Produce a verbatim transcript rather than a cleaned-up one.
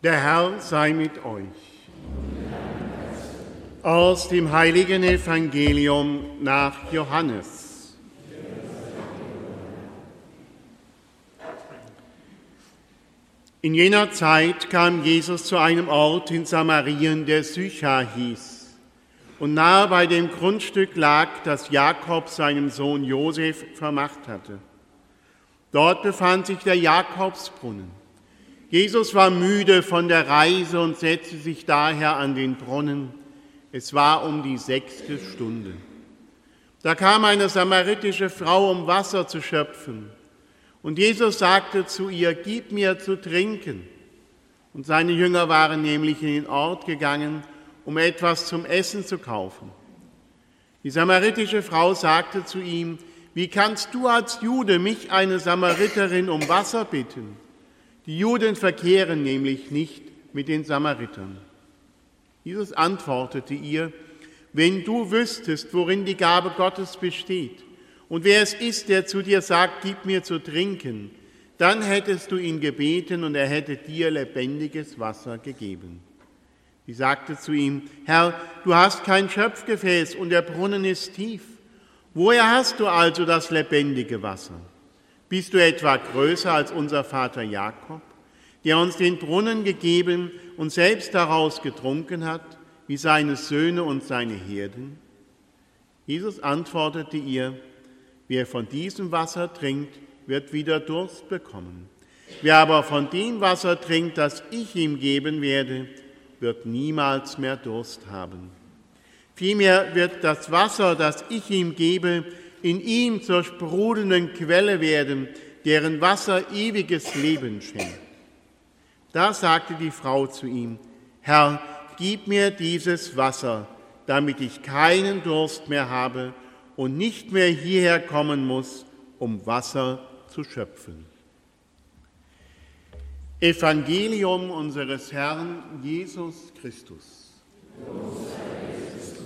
Der Herr sei mit euch. Aus dem heiligen Evangelium nach Johannes. In jener Zeit kam Jesus zu einem Ort in Samarien, der Sychar hieß. Und nahe bei dem Grundstück lag, das Jakob seinem Sohn Josef vermacht hatte. Dort befand sich der Jakobsbrunnen. Jesus war müde von der Reise und setzte sich daher an den Brunnen. Es war um die sechste Stunde. Da kam eine samaritische Frau, um Wasser zu schöpfen. Und Jesus sagte zu ihr, gib mir zu trinken. Und seine Jünger waren nämlich in den Ort gegangen, um etwas zum Essen zu kaufen. Die samaritische Frau sagte zu ihm, wie kannst du als Jude mich, eine Samariterin, um Wasser bitten? Die Juden verkehren nämlich nicht mit den Samaritern. Jesus antwortete ihr, wenn du wüsstest, worin die Gabe Gottes besteht und wer es ist, der zu dir sagt, gib mir zu trinken, dann hättest du ihn gebeten und er hätte dir lebendiges Wasser gegeben. Sie sagte zu ihm, Herr, du hast kein Schöpfgefäß und der Brunnen ist tief. Woher hast du also das lebendige Wasser? Bist du etwa größer als unser Vater Jakob, der uns den Brunnen gegeben und selbst daraus getrunken hat, wie seine Söhne und seine Herden? Jesus antwortete ihr, wer von diesem Wasser trinkt, wird wieder Durst bekommen. Wer aber von dem Wasser trinkt, das ich ihm geben werde, wird niemals mehr Durst haben. Vielmehr wird das Wasser, das ich ihm gebe, in ihm zur sprudelnden Quelle werden, deren Wasser ewiges Leben schenkt. Da sagte die Frau zu ihm, Herr, gib mir dieses Wasser, damit ich keinen Durst mehr habe und nicht mehr hierher kommen muss, um Wasser zu schöpfen. Evangelium unseres Herrn Jesus Christus.